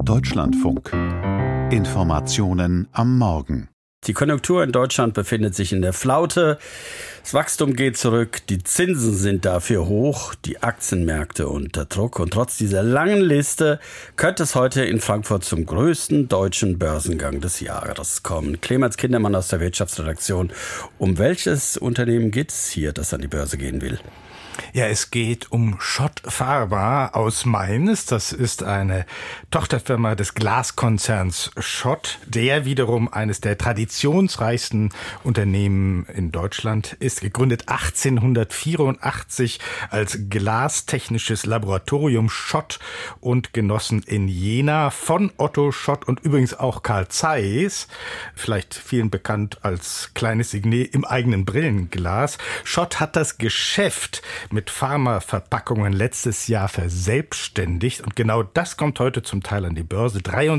Deutschlandfunk. Informationen am Morgen. Die Konjunktur in Deutschland befindet sich in der Flaute. Das Wachstum geht zurück, die Zinsen sind dafür hoch, die Aktienmärkte unter Druck. Und trotz dieser langen Liste könnte es heute in Frankfurt zum größten deutschen Börsengang des Jahres kommen. Clemens Kindermann aus der Wirtschaftsredaktion. Um welches Unternehmen geht es hier, das an die Börse gehen will? Ja, es geht um Schott Pharma aus Mainz. Das ist eine Tochterfirma des Glaskonzerns Schott, der wiederum eines der traditionsreichsten Unternehmen in Deutschland ist. Gegründet 1884 als glastechnisches Laboratorium Schott und Genossen in Jena von Otto Schott und übrigens auch Carl Zeiss, vielleicht vielen bekannt als kleines Signet im eigenen Brillenglas. Schott hat das Geschäft mit Pharmaverpackungen letztes Jahr verselbstständigt und genau das kommt heute zum Teil an die Börse.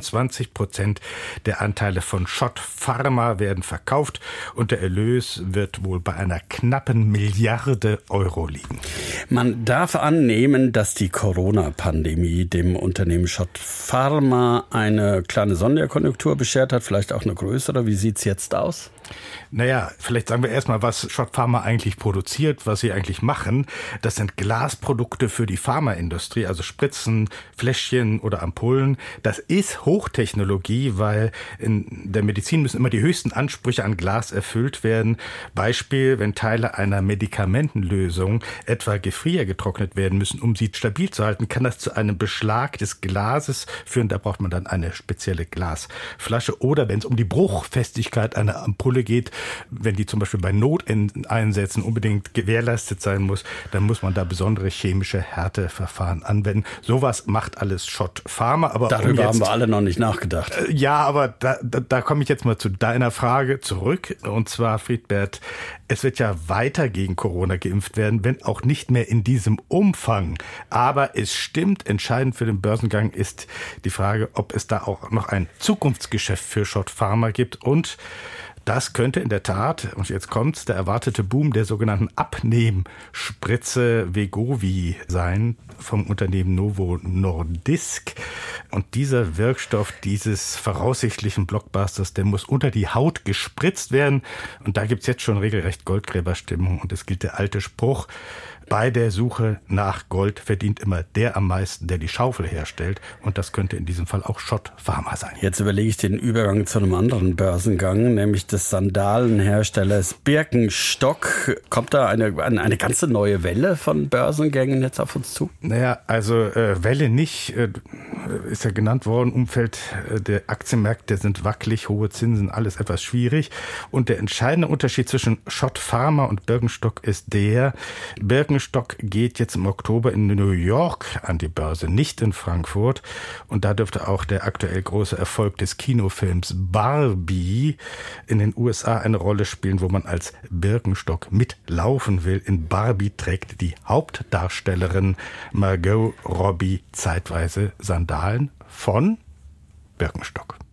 23% der Anteile von Schott Pharma werden verkauft und der Erlös wird wohl bei einer knappen Milliarde Euro liegen. Man darf annehmen, dass die Corona-Pandemie dem Unternehmen Schott Pharma eine kleine Sonderkonjunktur beschert hat, vielleicht auch eine größere. Wie sieht's jetzt aus? Naja, vielleicht sagen wir erstmal, was Schott Pharma eigentlich produziert, was sie eigentlich machen. Das sind Glasprodukte für die Pharmaindustrie, also Spritzen, Fläschchen oder Ampullen. Das ist Hochtechnologie, weil in der Medizin müssen immer die höchsten Ansprüche an Glas erfüllt werden. Beispiel, wenn Teile einer Medikamentenlösung etwa gefriergetrocknet werden müssen, um sie stabil zu halten, kann das zu einem Beschlag des Glases führen. Da braucht man dann eine spezielle Glasflasche. Oder wenn es um die Bruchfestigkeit einer Ampulle geht, wenn die zum Beispiel bei Noteinsätzen unbedingt gewährleistet sein muss, dann muss man da besondere chemische Härteverfahren anwenden. Sowas macht alles Schott Pharma. Aber darüber haben wir alle noch nicht nachgedacht. Ja, aber da komme ich jetzt mal zu deiner Frage zurück. Und zwar, Friedbert, es wird ja weiter gegen Corona geimpft werden, wenn auch nicht mehr in diesem Umfang. Aber es stimmt, entscheidend für den Börsengang ist die Frage, ob es da auch noch ein Zukunftsgeschäft für Schott Pharma gibt. Und das könnte in der Tat, und jetzt kommt's, der erwartete Boom der sogenannten Abnehmspritze Wegovy sein vom Unternehmen Novo Nordisk. Und dieser Wirkstoff dieses voraussichtlichen Blockbusters, der muss unter die Haut gespritzt werden. Und da gibt's jetzt schon regelrecht Goldgräberstimmung. Und es gilt der alte Spruch: Bei der Suche nach Gold verdient immer der am meisten, der die Schaufel herstellt. Und das könnte in diesem Fall auch Schott Pharma sein. Jetzt überlege ich den Übergang zu einem anderen Börsengang, nämlich des Sandalenherstellers Birkenstock. Kommt da eine ganze neue Welle von Börsengängen jetzt auf uns zu? Naja, also Welle nicht, ist ja genannt worden. Umfeld der Aktienmärkte sind wackelig, hohe Zinsen, alles etwas schwierig. Und der entscheidende Unterschied zwischen Schott Pharma und Birkenstock ist der: Birkenstock geht jetzt im Oktober in New York an die Börse, nicht in Frankfurt. Und da dürfte auch der aktuell große Erfolg des Kinofilms Barbie in den USA eine Rolle spielen, wo man als Birkenstock mitlaufen will. In Barbie trägt die Hauptdarstellerin Margot Robbie zeitweise Sandalen von Birkenstock.